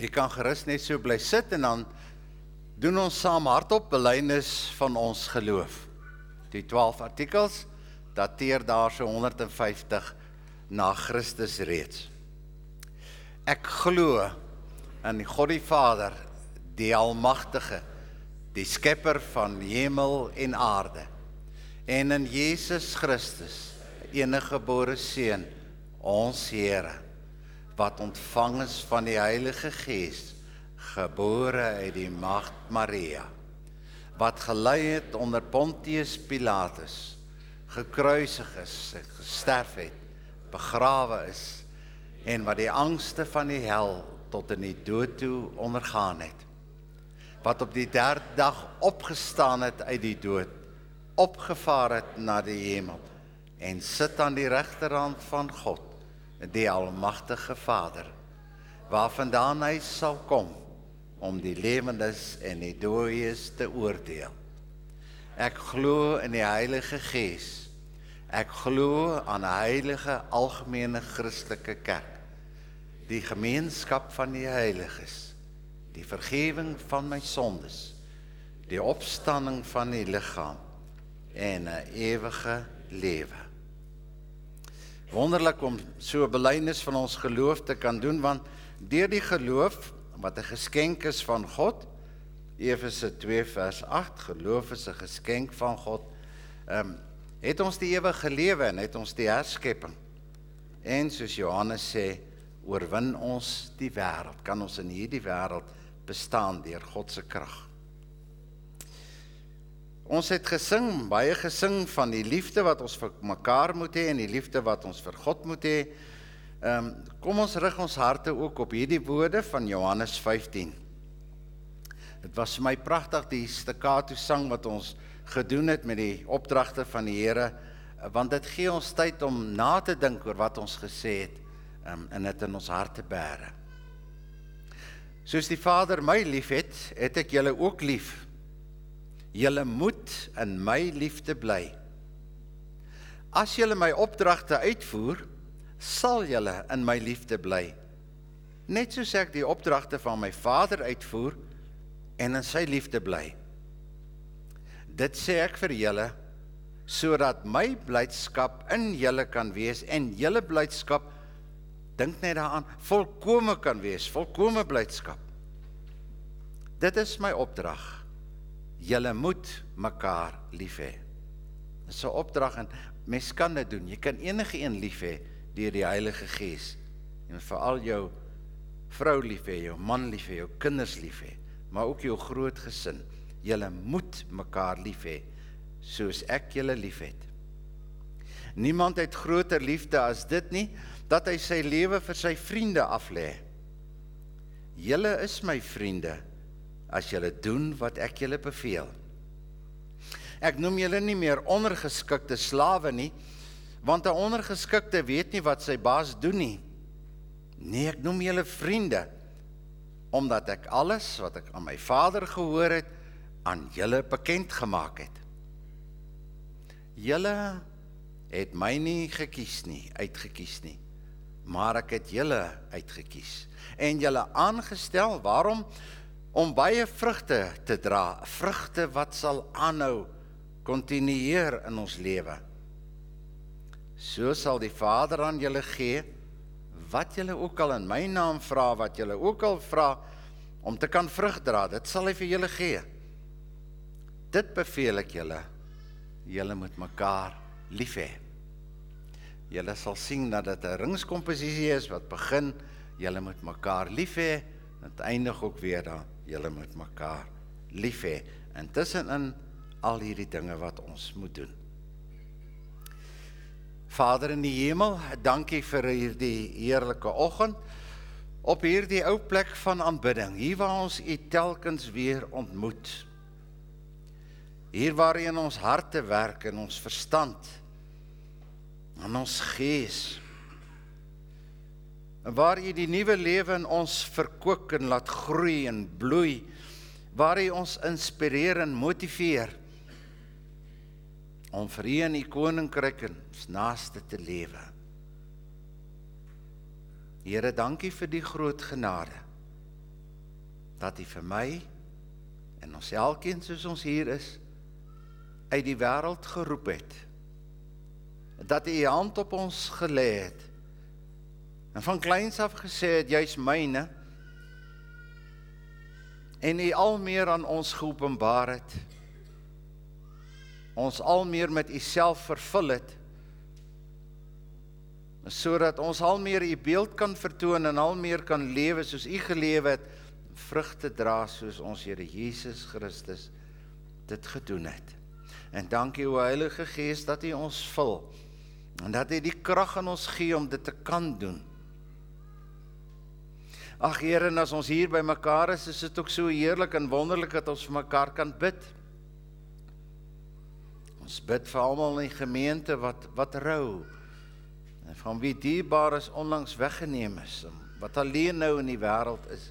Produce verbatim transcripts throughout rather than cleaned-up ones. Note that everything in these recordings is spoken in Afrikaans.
Jy kan gerus net so bly sit en dan doen ons saam hardop belydenis van ons geloof. Die twaalf artikels dateer daar so honderdvyftig na Christus reeds. Ek glo in God die Vader, die Almagtige, die Skepper van hemel en aarde, en in Jesus Christus, enige gebore Seun, ons Here, wat ontvang is van die Heilige Gees, gebore uit die Maagd Maria, wat gelei het onder Pontius Pilatus, gekruisig is, gesterf het, begrawe is, en wat die angste van die hel tot in die dood toe ondergaan het, wat op die derde dag opgestaan het uit die dood, opgevaar het na die hemel, en sit aan die regterhand van God, die Almagtige Vader, waarvandaan hy sal kom, om die lewendes en die dooies te oordeel. Ek glo in die Heilige Gees, ek glo aan 'n heilige algemene Christelike kerk, die gemeenskap van die heiliges, die vergewing van my sondes, die opstanding van die liggaam, en 'n ewige lewe. Wonderlik om so 'n belydenis van ons geloof te kan doen, want deur die geloof, wat 'n geskenk is van God, Efese twee vers agt, geloof is 'n geskenk van God, um, het ons die ewige lewe en het ons die herskepping. En soos Johannes sê, oorwin ons die wêreld, kan ons in hierdie wêreld bestaan deur God se krag. Ons het gesing, baie gesing van die liefde wat ons vir mekaar moet hê en die liefde wat ons vir God moet hê. Um, kom ons rig ons harte ook op hierdie woorde van Johannes vyftien. Dit was vir my pragtig die staccato sang wat ons gedoen het met die opdragte van die Here, want dit gee ons tyd om na te dink oor wat ons gesê het um, en dit in ons harte bære. Soos die Vader my lief het, het ek julle ook lief. Julle moet in my liefde bly. As julle my opdragte uitvoer, sal julle in my liefde bly. Net soos ek die opdragte van my Vader uitvoer en in sy liefde bly. Dit sê ek vir julle, sodat my blydskap in julle kan wees en julle blydskap, dink net daaraan, volkome kan wees, volkome blydskap. Dit is my opdrag. Julle moet mekaar lief hê. Dit is 'n opdrag en mens kan dit doen. Jy kan enige een lief hê deur die Heilige Gees. En veral jou vrou lief hê, jou man lief hê, jou kinders lief hê, maar ook jou groot gesin. Julle moet mekaar lief hê, soos ek julle lief het. Niemand het groter liefde as dit nie, dat hy sy lewe vir sy vriende aflê. Julle is my vriende, as julle doen wat ek julle beveel. Ek noem julle nie meer ondergeskikte slawe nie, want 'n ondergeskikte weet nie wat sy baas doen nie. Nee, ek noem julle vriende, omdat ek alles wat ek aan my Vader gehoor het, aan julle bekend gemaak het. Julle het my nie gekies nie, uitgekies nie, maar ek het julle uitgekies, en julle aangestel, waarom? Om baie vrugte te dra, vrugte wat sal aanhou, kontinueer in ons lewe. So sal die Vader aan julle gee, wat julle ook al in my naam vra, wat julle ook al vra, om te kan vrug dra, dit sal hy vir julle gee. Dit beveel ek julle, julle moet mekaar lief hê. Julle sal sien dat dit 'n ringskomposisie is, wat begin, julle moet mekaar lief hê, en het eindig ook weer dan, julle moet mekaar lief hê, en tussenin al hierdie dinge wat ons moet doen. Vader in die hemel, dankie vir hierdie heerlike oggend, op hierdie ou plek van aanbidding, hier waar ons U telkens weer ontmoet, hier waar U in ons harte werk, in ons verstand, in ons gees, en waar U die nuwe lewe in ons verkook en laat groei en bloei, waar U ons inspireer en motiveer, om vir U in U koninkryk en ons naaste te lewe. Here, dankie vir die groot genade. dat U vir my en ons elkeen soos ons hier is, uit die wêreld geroep het. Dat U U hand op ons gelê het. En van kleins af gesê het, jy's myne. En U al meer aan ons geopenbaar het. Ons al meer met U self vervul het. Sodat ons al meer U beeld kan vertoon en al meer kan lewe soos U gelewe het, vrugte dra soos ons Here Jesus Christus dit gedoen het. En dankie o Heilige Gees dat U ons vul en dat U die krag in ons gee om dit te kan doen. Ag Here, en as ons hier by mekaar is, is dit ook so heerlik en wonderlik dat ons vir mekaar kan bid. Ons bid vir almal in die gemeente wat, wat rou, en van wie dierbaar is onlangs weggeneem is, wat alleen nou in die wêreld is.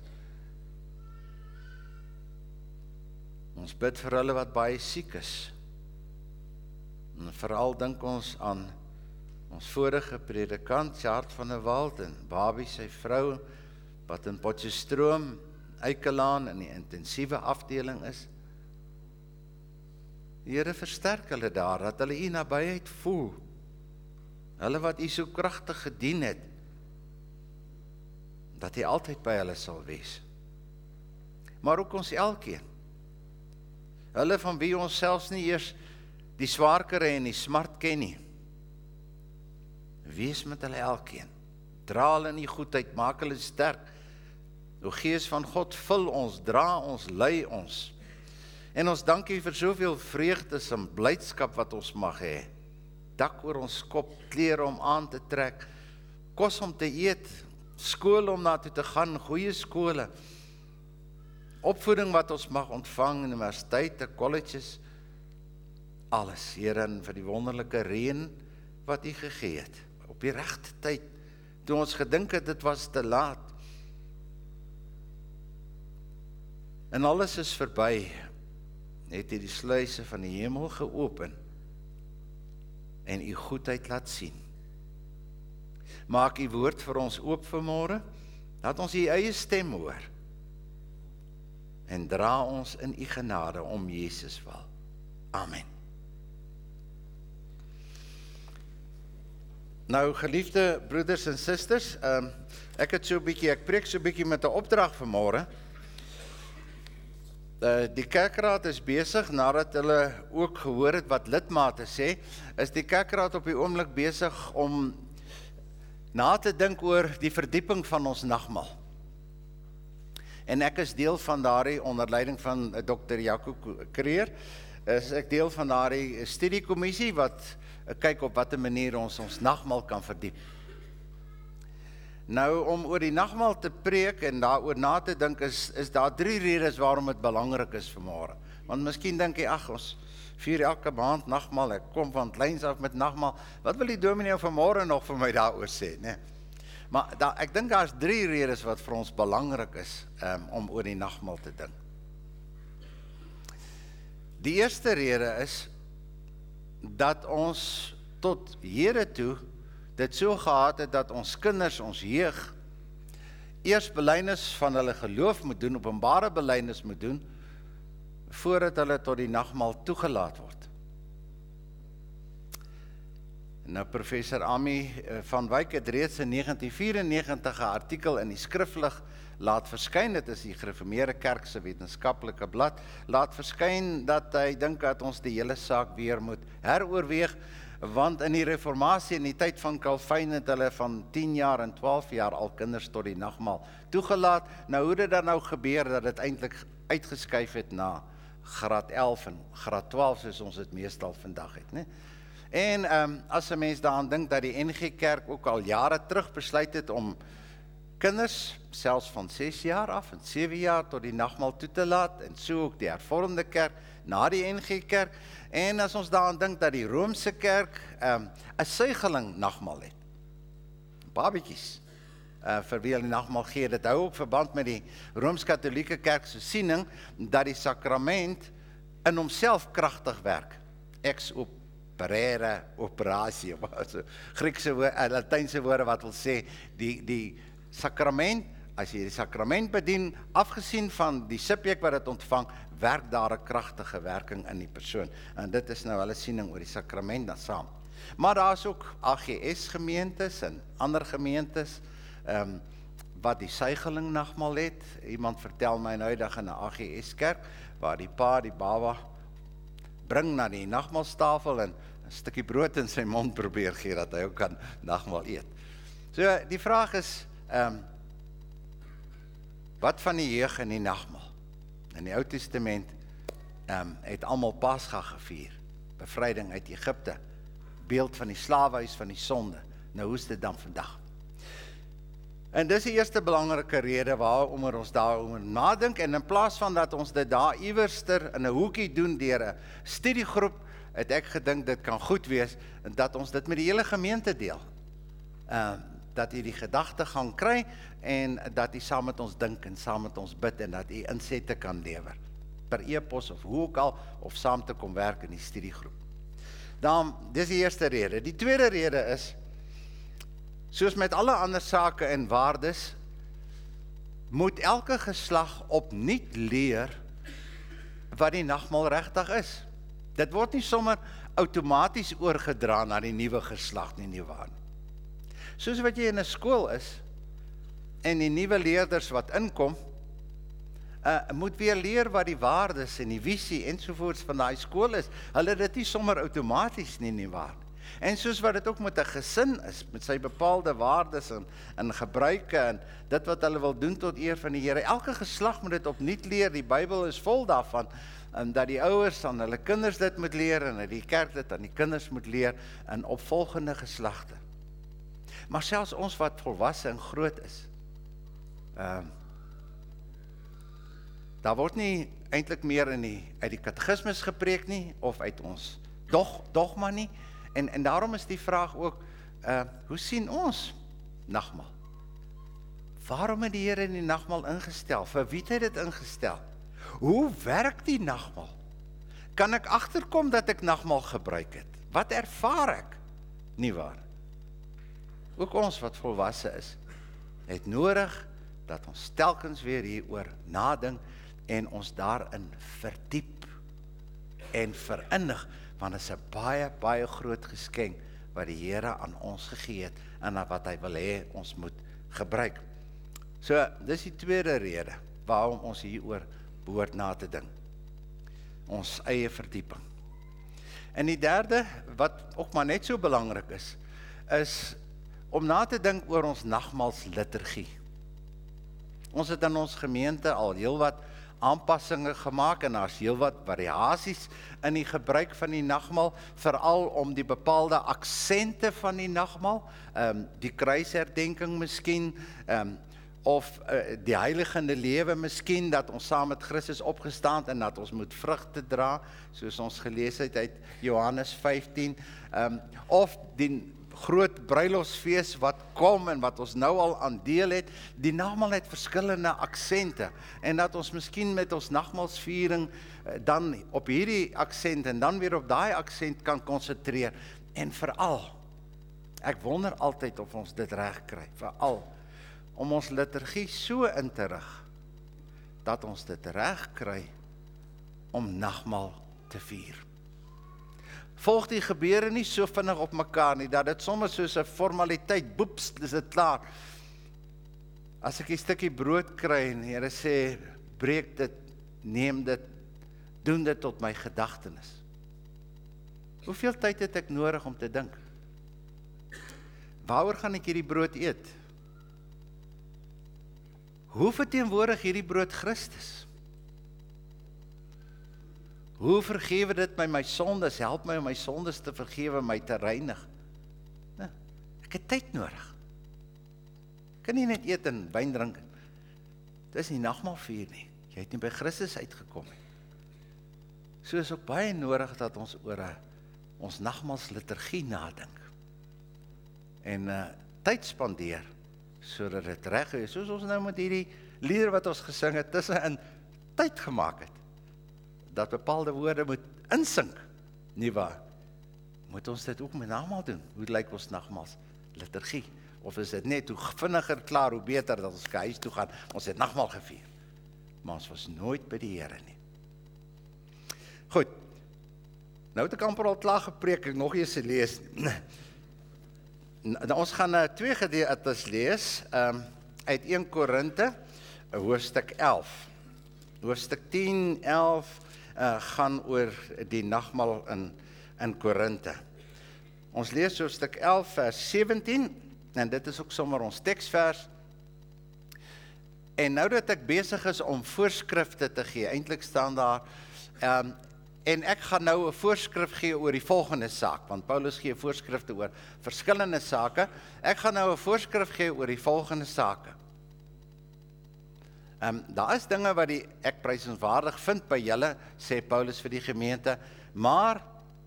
Ons bid vir hulle wat baie siek is. En veral dink ons aan ons vorige predikant, Sjaard van der Walt, en Babie, sy vrou, wat in Potchefstroom, Eikelaan, in die intensiewe afdeling is. Here, versterk hulle daar, dat hulle U nabyheid voel. Hulle wat U so kragtig gedien het, dat U altyd by hulle sal wees. Maar ook ons elkeen. Hulle van wie ons selfs nie eers die swaarkere en die smart ken nie. Wees met hulle elkeen. Dra hulle in die goedheid, maak hulle sterk. O Gees van God, vul ons, dra ons, lei ons. En ons dank U vir soveel vreugdes en blydskap wat ons mag hê. Dak oor ons kop, klere om aan te trek, kos om te eet, skool om na toe te gaan, goeie skole, opvoeding wat ons mag ontvang, universiteite, colleges, alles, Here, en vir die wonderlike reën wat U gegee het, op die regte tyd, toe ons gedink het, dit was te laat. En alles is verby, het U die sluise van die hemel geopen, en U goedheid laat sien. Maak U woord vir ons oop vanmôre, laat ons U eie stem hoor, en dra ons in U genade om Jesus wil. Amen. Nou, geliefde broeders en susters, um, ek het so 'n bietjie, ek preek so 'n bietjie met 'n opdrag vanmôre. Uh, die kerkraad is besig, nadat hulle ook gehoor het wat lidmate sê, is die kerkraad op die oomblik besig om na te dink oor die verdieping van ons nagmaal. En ek is deel van daardie, onder leiding van dokter Jaco Creer, is ek deel van daardie studiekommissie wat kyk op watter manier ons ons nagmaal kan verdiep. Nou, om oor die nagmaal te preek en daaroor na te dink, is, is daar drie redes waarom het belangrik is vanmôre. Want miskien dink jy, ag, ons vier elke maand nagmaal, ek kom van kleins af met nagmaal, wat wil die dominee vanmôre nog vir my daaroor sê, né? Maar da, ek dink daar is drie redes wat vir ons belangrik is, um, om oor die nagmaal te dink. Die eerste rede is, dat ons tot Here toe, dit so gehad het, dat ons kinders, ons jeug, eers belydenis van hulle geloof moet doen, openbare belydenis moet doen, voordat hulle tot die nagmaal toegelaat word. Nou, professor Ami van Wyk het reeds in negentien vyf-en-negentig 'n artikel in die Skriflig laat verskyn, dit is die Gereformeerde Kerk se wetenskaplike blad, laat verskyn dat hy dink dat ons die hele saak weer moet heroorweeg, want in die reformatie, in die tyd van Calvin, het hulle van tien jaar en twaalf jaar al kinders tot die nagmaal toegelaat. Nou, hoe dit dan nou gebeur, dat dit eintlik uitgeskuif het na graad elf en graad twaalf, soos ons dit meestal vandag het, né? En um, as 'n mens daaraan dink dat die N G Kerk ook al jare terug besluit het om kinders, selfs van ses jaar af en sewe jaar tot die nagmaal toe te laat, en so ook die Hervormde Kerk na die N G Kerk, en as ons daaraan dink dat die Romeinse Kerk 'n um, suigeling nagmaal het, babetjies, uh, vir wie hulle die nagmaal gee, dit hou ook verband met die Rooms-Katolieke Kerk se siening, dat die sakrament in homself kragtig werk, ex operare operasie, Griekse woorde, Latynse woorde wat wil sê, die, die sakrament as jy die sakrament bedien, afgesien van die subjek wat dit ontvang, werk daar 'n kragtige werking in die persoon. En dit is nou hulle siening oor die sakrament dan saam. Maar daar is ook A G S gemeentes en ander gemeentes, um, wat die suigeling nagmaal het. Iemand vertel my nou eendag in 'n A G S kerk, waar die pa die baba bring na die nagmaalstafel en 'n stukkie brood in sy mond probeer gee, dat hy ook kan nagmaal eet. So, die vraag is, um, wat van die jeug in die nagmaal? In die Ou Testament um, het almal Pasga gevier, bevryding uit Egipte, beeld van die slawehuis van die sonde. Nou, hoe is dit dan vandag? En dis die eerste belangrike rede waarom ons daaroor nadink, en in plaas van dat ons dit daar iewerster in 'n hoekie doen deur 'n studiegroep, het ek gedink dit kan goed wees, dat ons dit met die hele gemeente deel. Uh, dat jy die gedagtegang kry, en dat jy saam met ons dink, en saam met ons bid, en dat jy insette kan lewer, per e-pos of hoe ook al, of saam te kom werk in die studiegroep. Dan, dis die eerste rede. Die tweede rede is, soos met alle ander sake en waardes, moet elke geslag opnuut leer wat die nagmaal regtig is. Dit word nie sommer outomaties oorgedra na die nuwe geslag nie, nie waar nie. Soos wat jy in 'n skool is, en die nuwe leerders wat inkom, uh, moet weer leer wat die waardes en die visie ensovoorts van daai skool is. Hulle dit nie sommer outomaties nie, nie waar nie. En soos wat dit ook met 'n gesin is, met sy bepaalde waardes en, en gebruike, en dit wat hulle wil doen tot eer van die Here. Elke geslag moet dit opnuut leer. Die Bybel is vol daarvan, en dat die ouers aan hulle kinders dit moet leer, en dat die kerk dit aan die kinders moet leer, in opvolgende geslagte. Maar selfs ons wat volwasse en groot is, uh, daar word nie eintlik meer in die, uit die katekismes gepreek nie, of uit ons dog, dogma nie, en, en daarom is die vraag ook, uh, hoe sien ons nagmaal? Waarom het die Here die nagmaal ingestel? Vir wie het hy dit ingestel? Hoe werk die nagmaal? Kan ek agterkom dat ek nagmaal gebruik het? Wat ervaar ek? Nie waar. Ook ons wat volwasse is, het nodig dat ons telkens weer hieroor nadink en ons daarin verdiep en verinnig, want dit is 'n baie, baie groot geskenk wat die Here aan ons gegee het en wat hy wil hê ons moet gebruik. So, dis die tweede rede waarom ons hieroor behoort na te dink. Ons eie verdieping. En die derde, wat ook maar net so belangrik is, is om na te dink oor ons nagmaalsliturgie. Ons het in ons gemeente al heelwat aanpassings gemaak, en daar's heelwat variasies in die gebruik van die nagmaal, veral om die bepaalde aksente van die nagmaal, um, die kruisherdenking miskien, um, of uh, die heiligende lewe miskien, dat ons saam met Christus opgestaan en dat ons moet vrugte dra, soos ons gelees het uit Johannes vyftien, um, of die groot bruilofsfees wat kom en wat ons nou al aan deel het. Die nagmaal het verskillende aksente, en dat ons miskien met ons nagmaalsviering dan op hierdie aksent en dan weer op daai aksent kan konsentreer. En veral, ek wonder altyd of ons dit reg kry, veral om ons liturgie so in te rig dat ons dit reg kry om nagmaal te vier. Volg die gebeure nie so vinnig op mekaar nie, dat dit sommer soos 'n formaliteit, boeps, is dit klaar. As ek 'n stukkie brood kry en die Here sê, breek dit, neem dit, doen dit tot my gedagtenis. Hoeveel tyd het ek nodig om te dink? Waaroor gaan ek hierdie brood eet? Hoe verteenwoordig hierdie brood Christus? Hoe vergewe dit my my sondes? Help my om my sondes te vergewe, my te reinig. Nee, ek het tyd nodig. Ek kan nie net eet en wyn drink. Dit is nie nagmaal vier nie. Jy het nie by Christus uitgekom nie. So is ook baie nodig dat ons oor a, ons nagmaalsliturgie nadink. En uh, tyd spandeer, sodat dit reg is. Soos ons nou met hierdie lieder wat ons gesing het, tussenin tyd gemaak het. Dat bepaalde woorde moet insink, nie waar? Moet ons dit ook met nagmaal doen? Hoe lyk ons nagmaals liturgie? Of is dit net hoe vinniger klaar, hoe beter dat ons huis toe gaan, ons het nagmaal gevier. Maar ons was nooit by die Here nie. Goed, nou het ek amper al klaar gepreek, ek nog eens lees. Nou, ons gaan uh, twee gedeeltes lees, um, uit eerste Korinte, hoofstuk elf. Hoofstuk tien, elf, uh, gaan oor die nagmaal in, in Korinte. Ons lees hoofstuk elf, vers sewentien, en dit is ook sommer ons teksvers. En nou dat ek besig is om voorskrifte te gee, eintlik staan daar, um, en ek gaan nou 'n voorskrif gee oor die volgende saak, want Paulus gee voorskrifte oor verskillende sake. Ek gaan nou 'n voorskrif gee oor die volgende sake. Um, daar is dinge wat die, ek prysenswaardig vind by julle, sê Paulus vir die gemeente, maar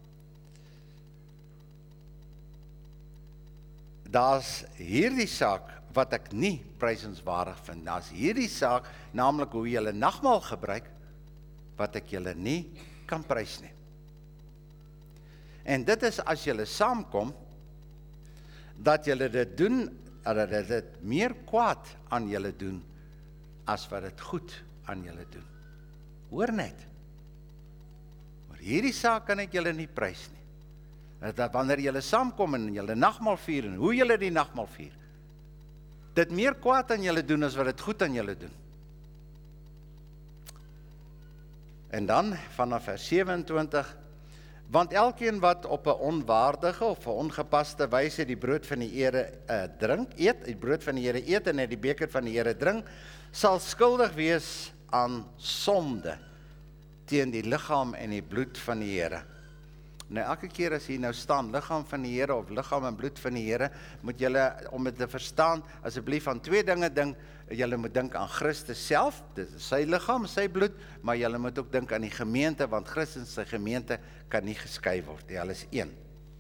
daar's hierdie saak wat ek nie prysenswaardig vind. Daar's hierdie saak, naamlik hoe julle nagmaal gebruik, wat ek julle nie kan prys nie. En dit is as julle saamkom, dat julle dit doen, dat dit meer kwaad aan julle doen, as wat dit goed aan julle doen. Hoor net. Maar hierdie saak kan ek julle nie prys nie. Dat wanneer julle saamkom en julle nagmaal vier, en hoe julle die nagmaal vier, dit meer kwaad aan julle doen, as wat dit goed aan julle doen. En dan, vanaf vers sewenentwintig, want elkeen wat op 'n onwaardige of 'n ongepaste wyse die brood van die Here uh, drink, eet, die brood van die Here eet en uit die beker van die Here drink, sal skuldig wees aan sonde teen die liggaam en die bloed van die Here. Nou elke keer as hier nou staan, liggaam van die Here of liggaam en bloed van die Here, moet julle, om dit te verstaan, asseblief aan twee dinge dink. Julle moet dink aan Christus self, dit is sy liggaam, sy bloed, maar julle moet ook dink aan die gemeente, want Christus sy gemeente kan nie geskei word, hulle is een.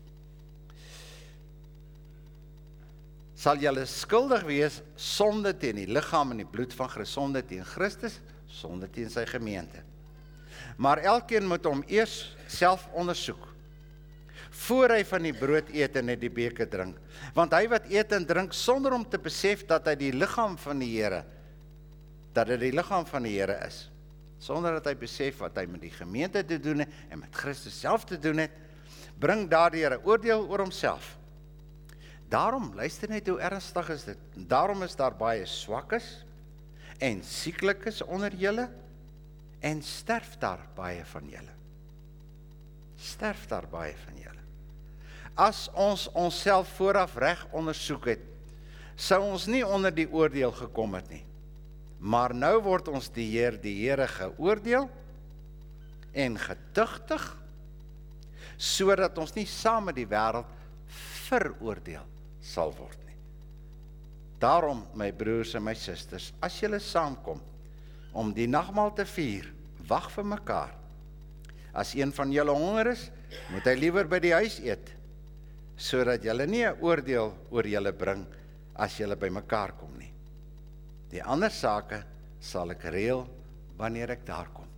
Sal julle skuldig wees, sonde teen die liggaam en die bloed van Christus, sonde teen Christus, sonde teen sy gemeente. Maar elkeen moet hom eers self ondersoek, voor hy van die brood eet en uit die beker drink. Want hy wat eet en drink sonder om te besef dat hy die liggaam van die Here, dat dit die liggaam van die Here is, sonder dat hy besef wat hy met die gemeente te doen het en met Christus self te doen het, bring daardeur 'n oordeel oor homself. Daarom, luister net hoe ernstig is dit, daarom is daar baie swakkes en sieklikes onder julle, en sterf daar baie van julle. Sterf daar baie van julle. As ons onsself vooraf reg ondersoek het, sou ons nie onder die oordeel gekom het nie. Maar nou word ons die Heer, die Here geoordeel en getuigtig, sodat ons nie saam met die wêreld veroordeel sal word nie. Daarom, my broers en my susters, as julle saamkom om die nagmaal te vier, wag vir mekaar. As een van julle honger is, moet hy liewer by die huis eet, sodat julle nie 'n oordeel oor julle bring as julle by mekaar kom nie. Die ander sake sal ek reël wanneer ek daar kom.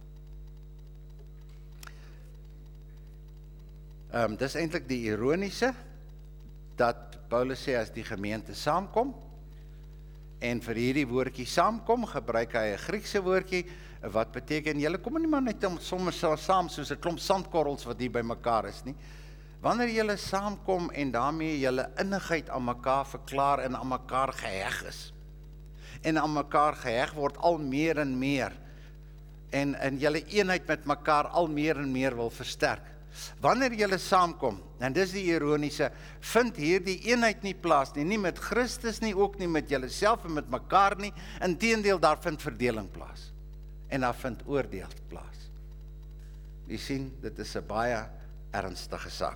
Um, dis eintlik die ironiese, dat Paulus sê as die gemeente saamkom, en vir hierdie woordjie saamkom, gebruik hy 'n Griekse woordjie, wat beteken, julle kom nie maar net om sommer saam, soos 'n klomp sandkorrels wat hier by mekaar is nie. Wanneer julle saamkom en daarmee julle innigheid aan mekaar verklaar en aan mekaar geheg is, en aan mekaar geheg word al meer en meer, en, en julle eenheid met mekaar al meer en meer wil versterk. Wanneer julle saamkom, en dis die ironiese, vind hier die eenheid nie plaas nie, nie met Christus nie, ook nie met julle self en met mekaar nie, inteendeel daar vind verdeling plaas, en daar vind oordeel plaas. Jy sien, dit is 'n baie ernstige saak.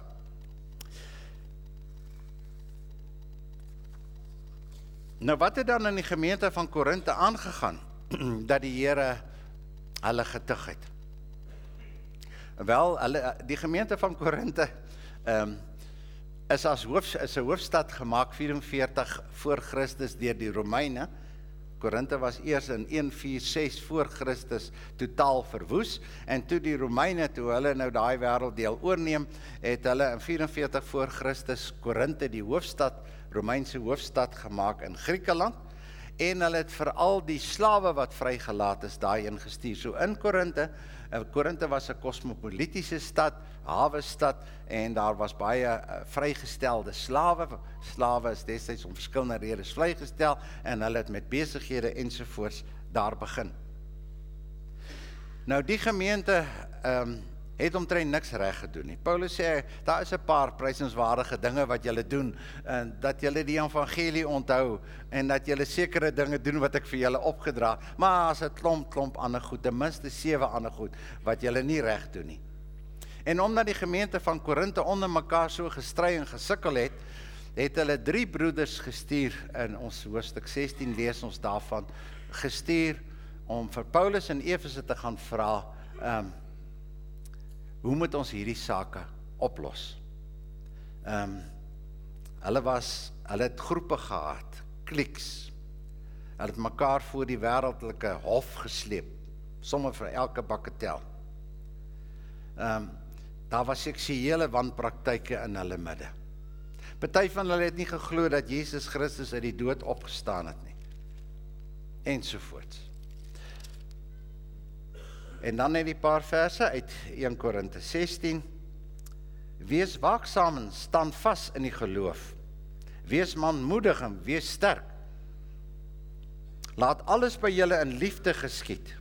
Nou wat het dan in die gemeente van Korinte aangegaan, dat die Here hulle getuig het? Wel, hulle, die gemeente van Korinte um, is as hoof, is 'n hoofstad gemaak vyf-en-veertig voor Christus deur die Romeine. Korinte was eers in een vier ses voor Christus totaal verwoes, en toe die Romeine, toe hulle nou daai wêrelddeel oorneem, het hulle in vyf-en-veertig voor Christus Korinte, die hoofstad Romeinse hoofstad gemaak in Griekeland, en hulle het veral die slawe wat vrygelaat is daarheen gestuur. So in Korinthe, Korinthe was 'n kosmopolitiese stad, hawestad, en daar was baie uh, vrygestelde slawe. Slawe is destyds om verskillende redes vrygestel, en hulle het met besighede ensovoorts daar begin. Nou die gemeente um, het omtrent niks reg gedoen nie. Paulus sê, daar is 'n paar prysenswaardige dinge wat julle doen, en dat julle die evangelie onthou, en dat julle sekere dinge doen wat ek vir julle opgedra, maar as 'n klomp, klomp ander goed, ten minste sewe ander goed, wat julle nie reg doen nie. En omdat die gemeente van Korinthe onder mekaar so gestry en gesukkel het, het hulle drie broeders gestuur, in ons hoofstuk sestien lees ons daarvan, gestuur om vir Paulus in Efese te gaan vra, um, hoe moet ons hierdie sake oplos? Um, hulle was, hulle het groepe gehad, kliks. Hulle het mekaar voor die wêreldlike hof gesleep, sommer vir elke bakketel. Um, daar was seksuele wanpraktyke in hulle midde. Party van hulle het nie geglo dat Jesus Christus uit die dood opgestaan het nie. Ensovoorts. En dan net die paar verse uit een Korinthe sestien. Wees waaksaam en staan vas in die geloof. Wees manmoedig en wees sterk. Laat alles by julle in liefde geskied.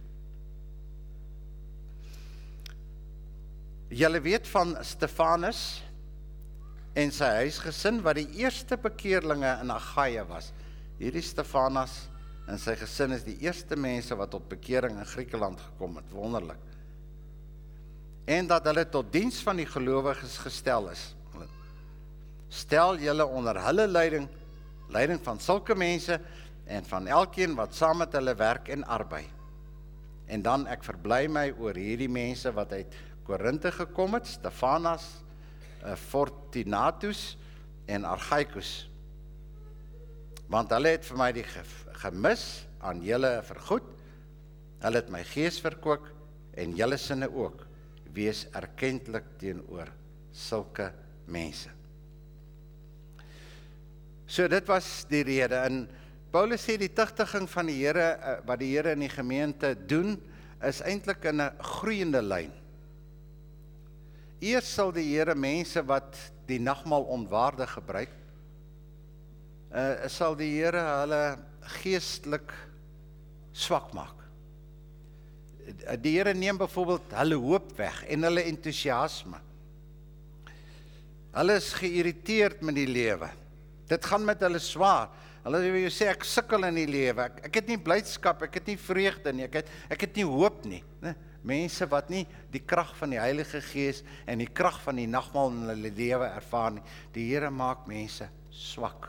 Julle weet van Stefanus en sy huisgesin wat die eerste bekeerlinge in Agaia was. Hierdie Stefanus en sy gesin is die eerste mense wat tot bekering in Griekeland gekom het, wonderlik. En dat hulle tot diens van die gelowiges gestel is. Stel julle onder hulle leiding, leiding van sulke mense en van elkeen wat saam met hulle werk en arbei. En dan ek verbly my oor hierdie mense wat uit Korinthe gekom het, Stefanas, Fortunatus en Archaikus. Want hulle het vir my die gemis aan julle vergoed, hulle het my gees verkoop en julle sinne ook, wees erkentlik teenoor sulke mense. So dit was die rede, en Paulus sê die tugtiging van die Here, wat die Here in die gemeente doen, is eintlik in 'n groeiende lyn. Eers sal die Here mense wat die nagmaal onwaardig gebruik, uh, sal die Here hulle geestelik swak maak. Die Here neem byvoorbeeld hulle hoop weg en hulle entoesiasme. Hulle is geïrriteerd met die lewe. Dit gaan met hulle swaar. Hulle wil sê ek sukkel in die lewe. Ek, ek het nie blydskap, ek het nie vreugde nie, ek het ek het nie hoop nie. Nee, mense wat nie die krag van die Heilige Gees en die krag van die nagmaal in hulle lewe ervaar nie. Die Here maak mense swak.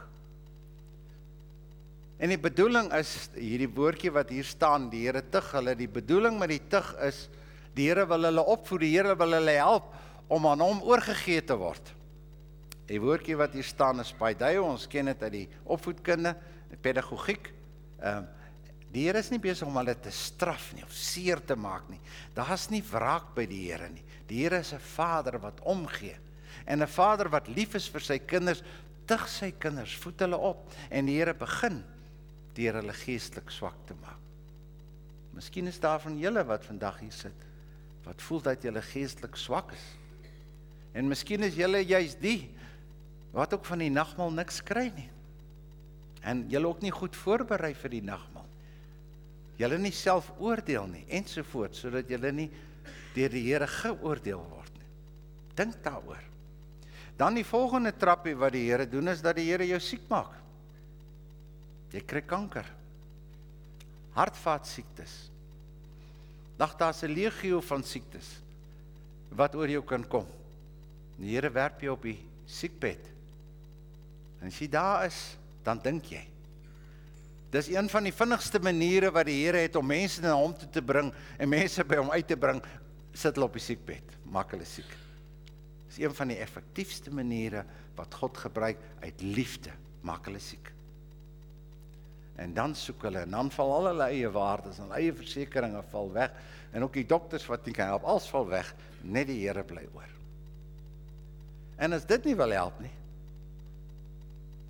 En die bedoeling is, hierdie woordjie wat hier staan, die Here tug hulle, die bedoeling met die tug is, die Here wil hulle opvoed, die Here wil hulle help om aan hom oorgegee te word. Die woordjie wat hier staan is paideio, ons ken dit uit die opvoedkunde, die pedagogiek. Um, die Here is nie besig om hulle te straf nie, of seer te maak nie. Daar is nie wraak by die Here nie. Die Here is 'n Vader wat omgee. En 'n Vader wat lief is vir sy kinders, tug sy kinders, voed hulle op. En die Here begin deur hulle geestelik swak te maak. Miskien is daar van julle wat vandag hier sit, wat voel dat julle geestelik swak is. En miskien is julle juist die, wat ook van die nagmaal niks kry nie. En julle ook nie goed voorberei vir die nagmaal. Julle nie self oordeel nie, ensovoort, sodat julle nie deur die Here geoordeel word nie. Dink daaroor. Dan die volgende trappie wat die Here doen, is dat die Here jou siek maak. Jy kry kanker, hartvaatziektes. Dag, daar is 'n legio van siektes, wat oor jou kan kom. Die Here werp jou op die siekbed. En as jy daar is, dan dink jy. Dis een van die vinnigste maniere wat die Here het om mense na hom toe te bring, en mense by hom uit te bring, sit hulle op die siekbed, maak hulle siek. Dis een van die effektiefste maniere wat God gebruik uit liefde, maak hulle siek. En dan soek hulle, en dan val al hulle eie waardes, en eie versekeringe val weg, en ook die dokters wat nie kan help, alles val weg, net die Here bly oor. En as dit nie wil help nie,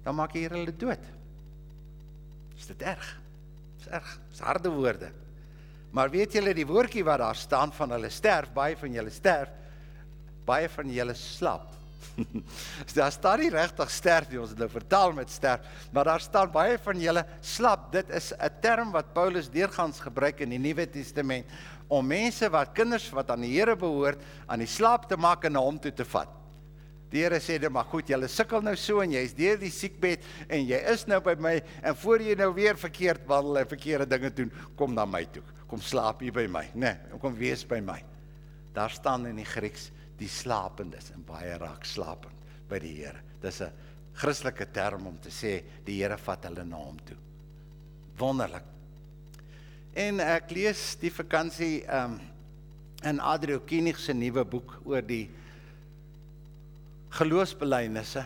dan maak jy hulle dood. Is dit erg? Is erg, is harde woorde. Maar weet julle die woordjie wat daar staan van hulle sterf, baie van julle sterf, baie van julle slap. Daar staan nie regtig sterf nie, ons het nou vertaal met sterf, maar daar staan baie van julle slap. Dit is 'n term wat Paulus deurgaans gebruik in die Nuwe Testament, om mense wat kinders wat aan die Here behoort, aan die slaap te maak en na hom toe te vat. Die Here sê, maar goed, julle sukkel nou so, en jy is deur die siekbed, en jy is nou by my, en voor jy nou weer verkeerd wandel en verkeerde dinge doen, kom na my toe, kom slaap hier by my, nee, kom wees by my. Daar staan in die Grieks, die slapendes, en baie raak slapend by die Here. Dis 'n Christelike term om te sê, die Here vat hulle na hom toe. Wonderlik. En ek lees die vakansie um, in Adrio Koenig se nuwe boek oor die geloofsbelijnisse,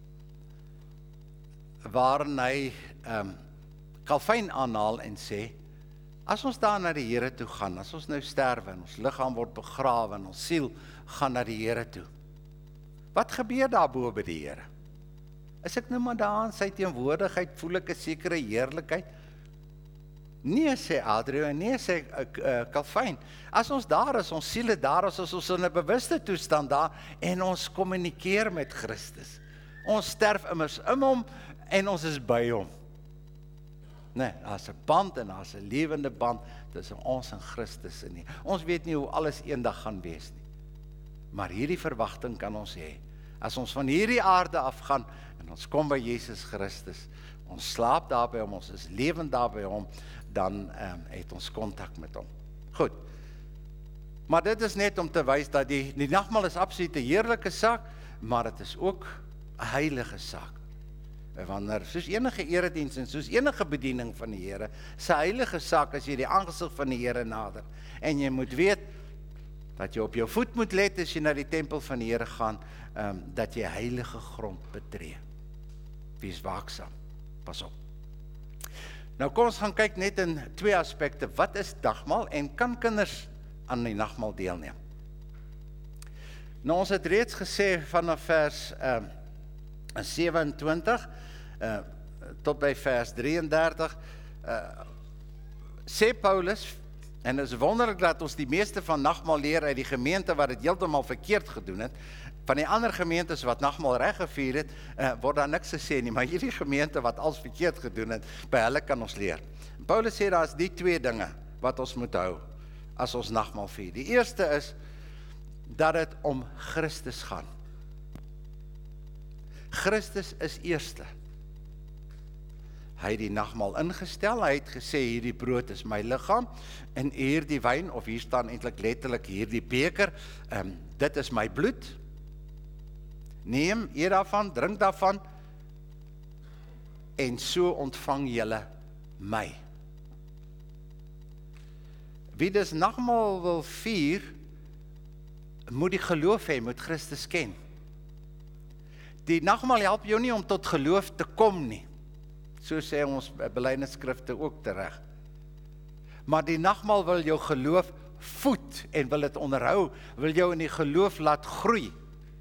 waarin hy um, Calvin aanhaal en sê, as ons daar na die Here toe gaan, as ons nou sterwe, en ons liggaam word begrawe, en ons siel gaan na die Here toe, wat gebeur daar bo by die Here? Is ek nou maar daar in sy teenwoordigheid, voel ek 'n sekere heerlikheid? Nee, sê Adrio, nee, sê uh, Calvin, as ons daar is, ons siele daar is, as ons in 'n bewuste toestand daar, en ons kommunikeer met Christus. Ons sterf immers in hom, en ons is by hom. Nee, daar's 'n band, en daar's 'n lewende band, tussen ons en Christus in nie. Ons weet nie hoe alles eendag gaan wees nie. Maar hierdie verwagting kan ons hê. As ons van hierdie aarde afgaan, en ons kom by Jesus Christus, ons slaap daar by hom, ons is lewend daar by hom, dan um, het ons kontak met hom. Goed. Maar dit is net om te wys dat die, die nagmaal is absoluut 'n heerlike saak, maar dit is ook 'n heilige saak. Wanneer, soos enige erediens en soos enige bediening van die Here, is 'n heilige saak as jy die aangesig van die Here nader. En jy moet weet, dat jy op jou voet moet let as jy na die tempel van die Here gaan, um, dat jy heilige grond betree. Wees waaksaam. Pas op. Nou kom ons gaan kyk net in twee aspekte. Wat is nagmaal en kan kinders aan die nagmaal deelneem? Nou ons het reeds gesê vanaf vers um, sewe-en-twintig uh, tot by vers drie-en-dertig uh, sê Paulus, en het is wonderlik dat ons die meeste van nagmaal leer uit die gemeente wat het heeltemal verkeerd gedoen het. Van die ander gemeentes wat nagmaal reg gevier het, uh, word daar niks gesê nie, maar hierdie gemeente wat alles verkeerd gedoen het, by hulle kan ons leer. En Paulus sê daar is die twee dinge wat ons moet hou as ons nagmaal vier. Die eerste is dat het om Christus gaan. Christus is eerste. Hy het die nagmaal ingestel, hy het gesê hierdie brood is my liggaam, en hierdie wyn, of hier staan eintlik letterlik hierdie beker, um, dit is my bloed. Neem, eet daarvan, drink daarvan, en so ontvang julle my. Wie dus nagmaal wil vier, moet die geloof hê, moet Christus ken. Die nagmaal help jou nie om tot geloof te kom nie. So sê ons belydenisskrifte ook tereg. Maar die nagmaal wil jou geloof voed en wil dit onderhou, wil jou in die geloof laat groei.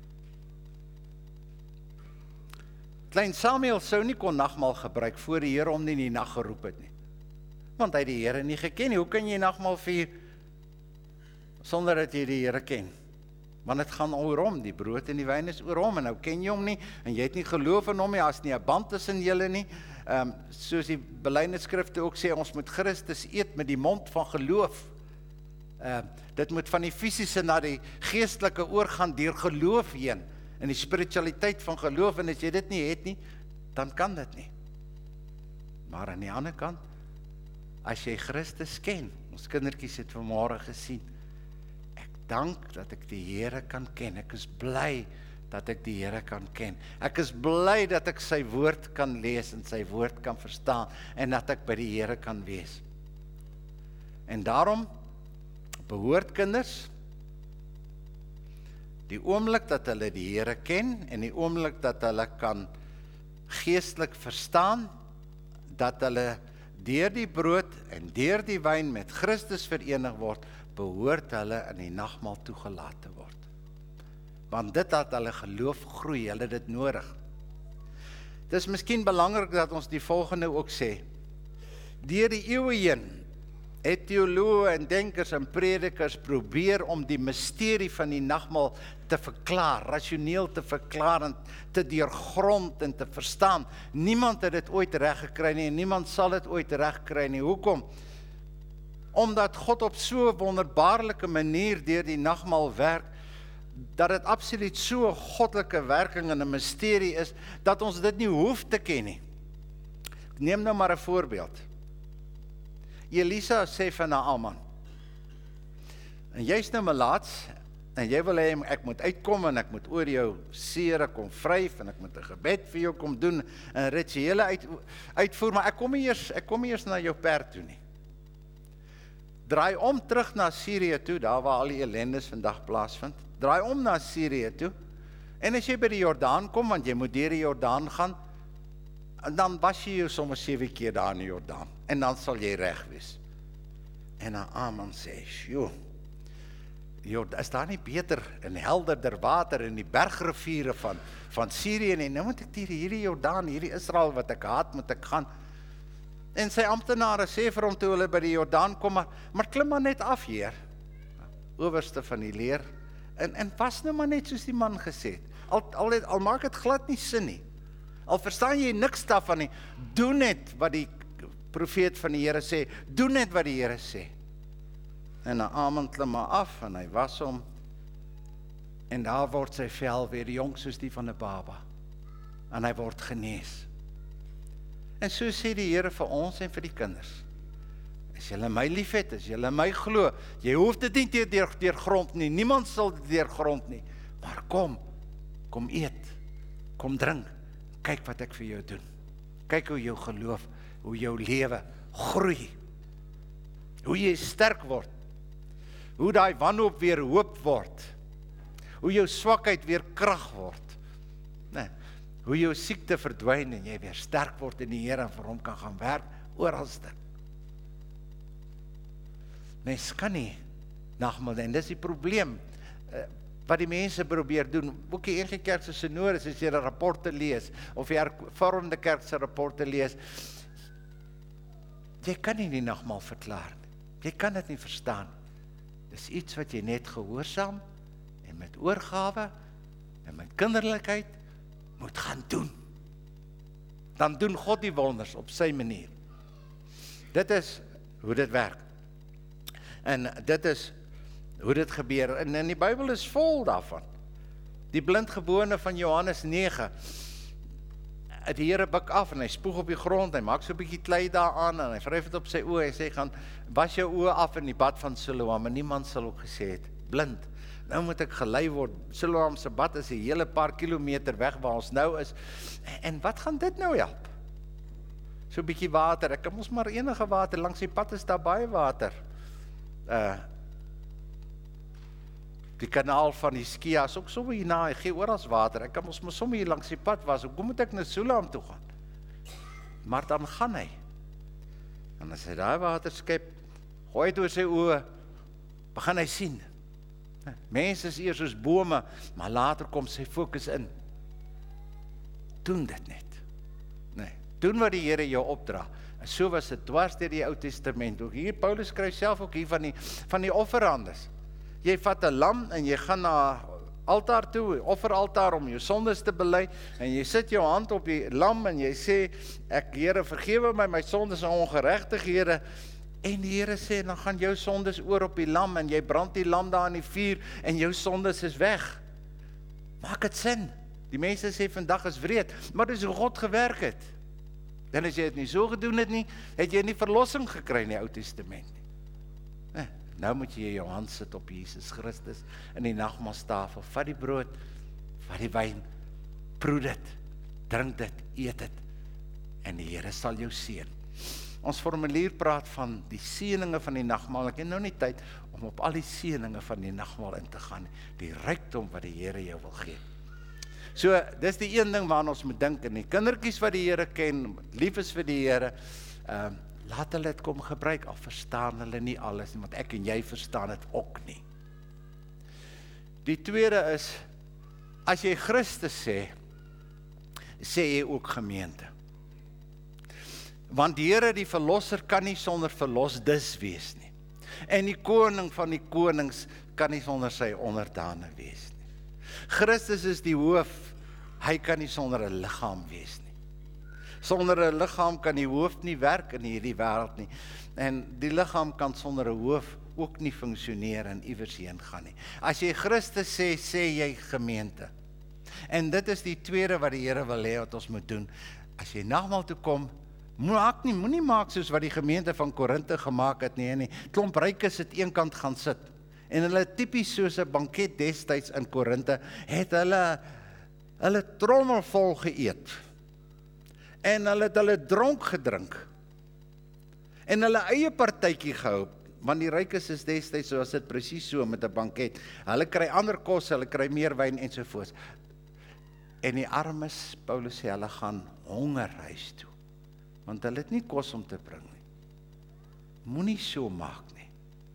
Klein Samuel sou nie kon nagmaal gebruik voor die Here hom nie in die nag geroep het nie. Want hy het die Here nie geken nie. Hoe kan jy nagmaal vier sonder dat jy die Here ken? Want het gaan oor hom, die brood en die wyn is oor hom, en nou ken jy hom nie, en jy het nie geloof in hom nie, as nie 'n band tussen julle nie, um, soos die belydenisskrifte ook sê, ons moet Christus eet met die mond van geloof. Uh, dit moet van die fisiese na die geestelike oorgaan deur geloof heen, in die spiritualiteit van geloof, en as jy dit nie het nie, dan kan dit nie. Maar aan die ander kant, as jy Christus ken, ons kindertjies het vanmôre gesien, dank dat ek die Here kan ken. Ek is bly dat ek die Here kan ken. Ek is bly dat ek sy woord kan lees en sy woord kan verstaan en dat ek by die Here kan wees. En daarom behoort kinders die oomblik dat hulle die Here ken en die oomblik dat hulle kan geestelik verstaan dat hulle deur die brood en deur die wyn met Christus verenig word, behoort hulle in die nagmaal toegelaat te word. Want dit dat hulle geloof groei, hulle dit nodig. Dis miskien belangrik dat ons die volgende ook sê. Deur die eeue heen het teoloë en denkers en predikers probeer om die misterie van die nagmaal te verklaar, rasioneel te verklaar en te deurgrond en te verstaan. Niemand het dit ooit reg gekry nie en niemand sal dit ooit reg kry nie. Hoekom? Omdat God op so 'n wonderbaarlike manier deur die nagmaal werk, dat dit absoluut so 'n goddelike werking en 'n misterie is, dat ons dit nie hoef te ken nie. Neem nou maar 'n voorbeeld. Elisa sê vir Naaman, en jy's nou melaats, en jy wil hê ek moet uitkom, en ek moet oor jou sere kom vryf, en ek moet 'n gebed vir jou kom doen, en rituele uit, uitvoer, maar ek kom nie eers, ek kom nie eers na jou perd toe nie. Draai om terug na Sirië toe, daar waar al die ellendes vandag plaasvind, draai om na Sirië toe, en as jy by die Jordaan kom, want jy moet deur die Jordaan gaan, en dan was jy jou sommer sewe keer daar in die Jordaan, en dan sal jy reg wees. En Naaman sê, sjoe, is daar nie beter en helderder water in die bergriviere van, van Sirië nie, nou moet ek hier, hierdie Jordaan, hierdie Israel wat ek haat, moet ek gaan. En sy amptenare sê vir hom toe hulle by die Jordaan kom, maar, maar klim maar net af, Heer, owerste van die leer, en, en was nou maar net soos die man gesê het, al, al, het, al maak het glad nie sin nie, al verstaan jy niks daarvan nie, doen net wat die profeet van die Here sê, doen net wat die Here sê. En Naaman klim maar af, en hy was hom, en daar word sy vel weer jong soos die van 'n baba, en hy word genees. En so sê die Here vir ons en vir die kinders, as julle my lief het, as julle my glo, jy hoef dit nie deur, deur grond nie, niemand sal dit deur grond nie, maar kom, kom eet, kom drink, kyk wat ek vir jou doen, kyk hoe jou geloof, hoe jou lewe groei, hoe jy sterk word, hoe daai wanhoop weer hoop word, hoe jou swakheid weer krag word, nee, hoe jou siekte verdwyn en jy weer sterk word in die Here en vir hom kan gaan werk, oralste. Mens kan nie nagmaal, en dis die probleem, uh, wat die mense probeer doen, ook die N G Kerk se synodes, as jy die rapporte lees, of die hervormde kerk se rapporte lees, jy kan nie die nagmaal verklaar nie, jy kan dit nie verstaan, dis iets wat jy net gehoorsaam, en met oorgawe, en met kinderlikheid, moet gaan doen. Dan doen God die wonders op sy manier. Dit is hoe dit werk. En dit is hoe dit gebeur. En in die Bybel is vol daarvan. Die blindgebone van Johannes nege, die Here buk af en hy spoeg op die grond, hy maak so 'n bietjie klei daaraan en hy vryf dit op sy oë en sê, gaan, was jou oë af in die bad van Siloam, en niemand sal ook gesê het, blind. Nou moet ek gelei word. Siloam se bad is 'n hele paar kilometer weg waar ons nou is. En wat gaan dit nou help? So 'n bietjie water. Ek kan mos maar enige water, langs die pad is daar baie water. Uh Die kanaal van die Skia is ook sommer hierna, hy gee oral water. Ek kan mos maar sommer hier langs die pad was. Hoekom moet ek na Siloam toe gaan? Maar dan gaan hy. En as hy daai water skep, gooi dit oor sy oë, begin hy sien. Mense is eers soos bome, maar later kom sy fokus in. Doen dit net. Nee, doen wat die Here jou opdra. En so was dit dwars deur die Ou Testament. Ook hier, Paulus skryf self ook hier van die, van die offerandes. Jy vat 'n lam en jy gaan na altaar toe, offeraltaar om jou sondes te bely, en jy sit jou hand op die lam en jy sê, ek Here, vergewe my my sondes en ongeregtighede. En die Here sê, dan gaan jou sondes oor op die lam, en jy brand die lam daar in die vuur, en jou sondes is weg. Maak het sin. Die mense sê, vandag is wreed, maar dis hoe God gewerk het. En as jy het nie so gedoen het nie, het jy nie verlossing gekry in die Ou Testament nie. Nee, nou moet jy jou hand sit op Jesus Christus, in die nagmaalstafel, vat die brood, vat die wyn, proe dit, drink dit, eet dit, en die Here sal jou seën. Ons formulier praat van die seëninge van die nagmaal. Ek het nou nie tyd om op al die seëninge van die nagmaal in te gaan, die rykdom wat die Here jou wil gee. So, dis die een ding waaraan ons moet dink, en die kindertjies wat die Here ken, lief is vir die Here, uh, laat hulle dit kom gebruik, al verstaan hulle nie alles, want ek en jy verstaan dit ook nie. Die tweede is, as jy Christus sê, sê hy ook gemeente. Want die Here die verlosser kan nie sonder verlosdes wees nie. En die koning van die konings kan nie sonder sy onderdane wees nie. Christus is die hoof, hy kan nie sonder 'n liggaam wees nie. Sonder 'n liggaam kan die hoof nie werk in hierdie wêreld nie. En die liggaam kan sonder 'n hoof ook nie funksioneer en iewers heen gaan nie. As jy Christus sê, sê jy gemeente. En dit is die tweede wat die Here wil hê wat ons moet doen. As jy nagmaal toe kom, maak nie, moenie maak soos wat die gemeente van Korinthe gemaak het nie, nie. Klomp rykes het eenkant gaan sit. En hulle tipies soos 'n banket destyds in Korinthe, het hulle hulle trommel vol geëet. En hulle het hulle dronk gedrink. En hulle eie partytjie gehou. Want die rykes is destyds, so was dit presies so met 'n banket. Hulle kry ander kos, hulle kry meer wyn ensovoorts. En die armes, Paulus sê, hulle gaan honger huis toe. Want hulle het nie kos om te bring nie. Moenie so maak nie.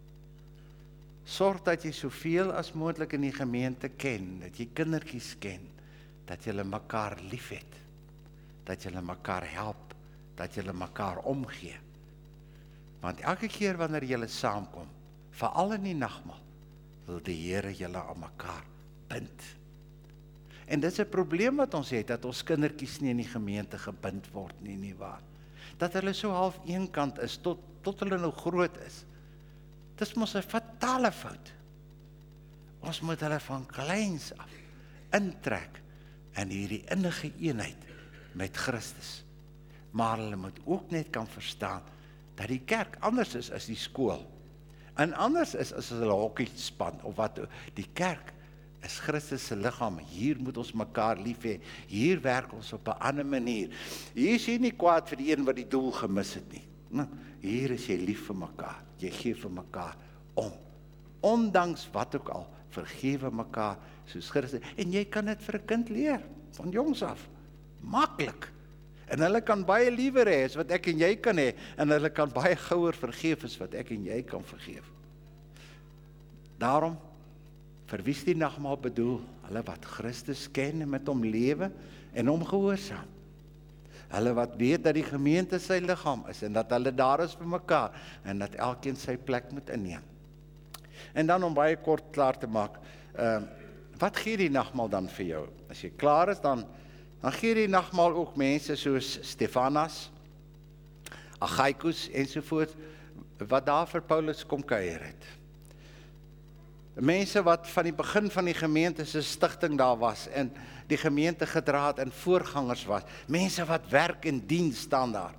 Sorg dat jy soveel as moontlik in die gemeente ken, dat jy kindertjies ken, dat julle mekaar liefhet, dat julle mekaar help, dat julle mekaar omgee. Want elke keer wanneer julle saamkom, veral in die nagmaal, wil die Here julle aan mekaar bind. En dit is 'n probleem wat ons het, dat ons kindertjies nie in die gemeente gebind word nie, nie waar. Dat hulle so half eenkant is, tot, tot hulle nou groot is. Dit is mos 'n fatale fout. Ons moet hulle van kleins af intrek in hierdie innige eenheid met Christus. Maar hulle moet ook net kan verstaan, dat die kerk anders is as die skool. En anders is as hulle hokkiespan, of wat, die kerk is Christus se liggaam. Hier moet ons mekaar lief hê. Hier werk ons op 'n ander manier. Hier is jy nie kwaad vir die een wat die doel gemis het nie. Nou, hier is jy lief vir mekaar. Jy gee vir mekaar om. Ondanks wat ook al, vergewe mekaar soos Christus. En jy kan dit vir 'n kind leer, van jongs af. Maklik. En hulle kan baie liewer hê as wat ek en jy kan hê, en hulle kan baie gouer vergeef as wat ek en jy kan vergeef. Daarom, vir wie is die nagmaal bedoel? Hulle wat Christus ken en met hom lewe en hom gehoorsaam. Hulle wat weet dat die gemeente sy liggaam is en dat hulle daar is vir mekaar en dat elkeen sy plek moet inneem. En dan om baie kort klaar te maak, uh, wat gee die nagmaal dan vir jou? As jy klaar is, dan Dan gee die nagmaal ook mense soos Stefanas, Agaikus ensovoort, wat daar vir Paulus kom kuier het. Mense wat van die begin van die gemeente se stigting daar was, en die gemeente gedra het en voorgangers was. Mense wat werk en dien staan daar.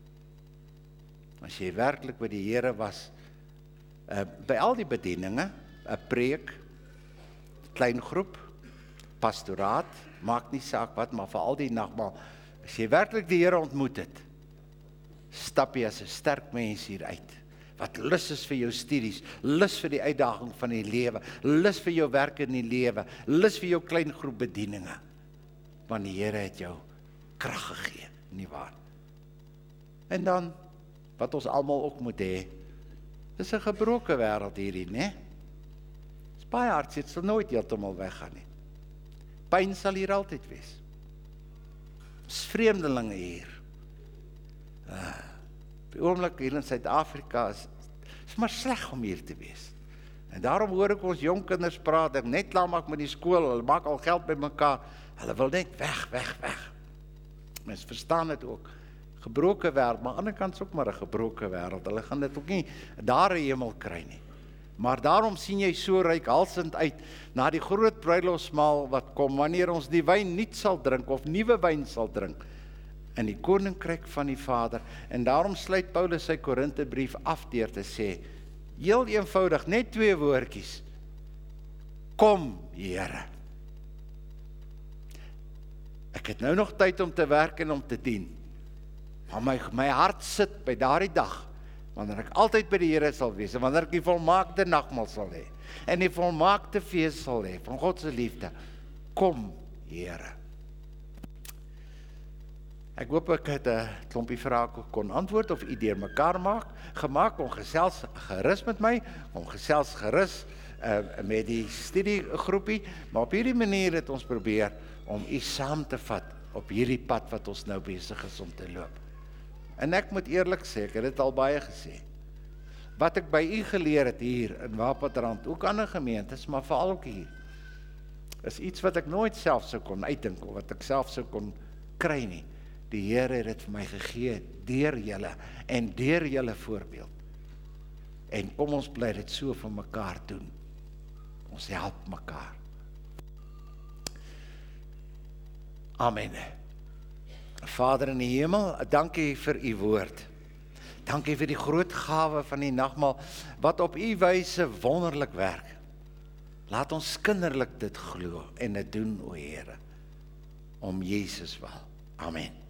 As jy werklik by die Here was, uh, by al die bedieninge, 'n preek, klein groep, pastoraat, maak nie saak wat, maar vir al die nagmaal, as jy werklik die Here ontmoet het, stap jy as 'n sterk mens hier uit, wat lus is vir jou studies, lus vir die uitdaging van die lewe, lus vir jou werk in die lewe, lus vir jou klein groep bedieninge, want die Here het jou krag gegee, nie waar? En dan, wat ons almal ook moet hê, dis 'n gebroke wêreld hierdie, né? Dis baie hartseer, dit sal nooit heeltemal weggaan nie. Pyn sal hier altyd wees. Dis vreemdelinge hier. Uh, op die oomblik hier in Suid-Afrika is, is maar sleg om hier te wees. En daarom hoor ek ons jong kinders praat, ek net klaar maak met die skool, hulle maak al geld by mekaar, hulle wil net weg, weg, weg. Mens verstaan dit ook. Gebroke wêreld, maar aan die ander kant is ook maar 'n gebroke wêreld. Hulle gaan dit ook nie daar 'n hemel kry nie. Maar daarom sien jy so reikhalsend uit na die groot bruilofsmaal wat kom, wanneer ons die wyn nuut sal drink, of nuwe wyn sal drink, in die koninkryk van die Vader. En daarom sluit Paulus sy Korinthebrief af deur te sê, heel eenvoudig, net twee woordjies, kom, Here. Ek het nou nog tyd om te werk en om te dien, maar my, my hart sit by daardie dag, wanneer ek altyd by die Here sal wees, en wanneer ek die volmaakte nagmaal sal hê, en die volmaakte fees sal hê, van God se liefde, kom, Here. Ek hoop ek het 'n klompie vrae kon antwoord, of u deur mekaar maak, gemaak, om gesels gerus met my, om gesels gerus uh, met die studiegroepie, maar op hierdie manier het ons probeer, om u saam te vat, op hierdie pad wat ons nou besig is om te loop. En ek moet eerlik sê, ek het dit al baie gesê, wat ek by u geleer het hier in Wapperstrand, ook ander gemeentes, maar veral ook hier, is iets wat ek nooit self sou kon uitdink, of wat ek self sou kon kry nie. Die Here het dit vir my gegee, deur julle, en deur julle voorbeeld. En kom ons bly dit so vir mekaar doen. Ons help mekaar. Amen. Vader in die hemel, dankie vir u woord. Dankie vir die groot gawe van die nagmaal, wat op u wyse wonderlik werk. Laat ons kinderlik dit glo en dit doen, o Here, om Jesus wil. Amen.